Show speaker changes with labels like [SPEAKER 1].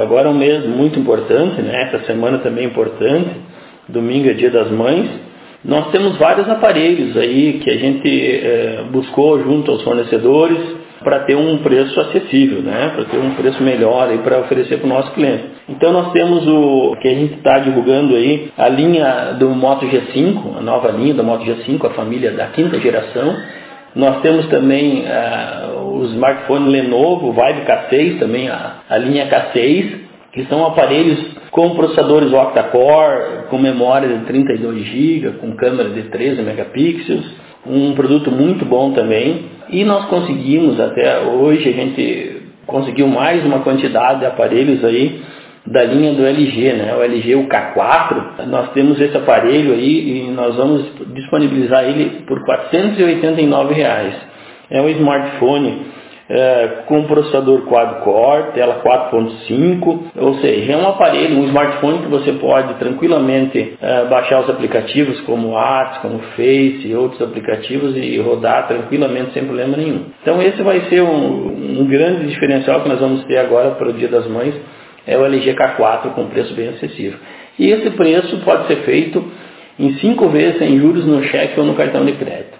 [SPEAKER 1] agora é um mês muito importante, né? Essa semana também é importante, domingo é Dia das Mães. Nós temos vários aparelhos aí que a gente buscou junto aos fornecedores para ter um preço acessível, né? Para ter um preço melhor aí para oferecer para o nosso cliente. Então nós temos o que a gente está divulgando aí, a linha do Moto G5, a nova linha do Moto G5, a família da 5ª geração. Nós temos também o smartphone Lenovo Vibe K6, também a linha K6, que são aparelhos com processadores octa-core, com memória de 32 GB, com câmera de 13 megapixels, um produto muito bom também. E nós conseguimos, até hoje, a gente conseguiu mais uma quantidade de aparelhos aí da linha do LG, né? O LG o K4, nós temos esse aparelho aí e nós vamos disponibilizar ele por R$ 489. É um smartphone com processador quad-core, tela 4.5, ou seja, é um aparelho, um smartphone que você pode tranquilamente baixar os aplicativos como WhatsApp, como Face e outros aplicativos e rodar tranquilamente sem problema nenhum. Então esse vai ser um grande diferencial que nós vamos ter agora para o Dia das Mães, é o LG K4 com preço bem acessível. E esse preço pode ser feito em 5 vezes sem juros no cheque ou no cartão de crédito.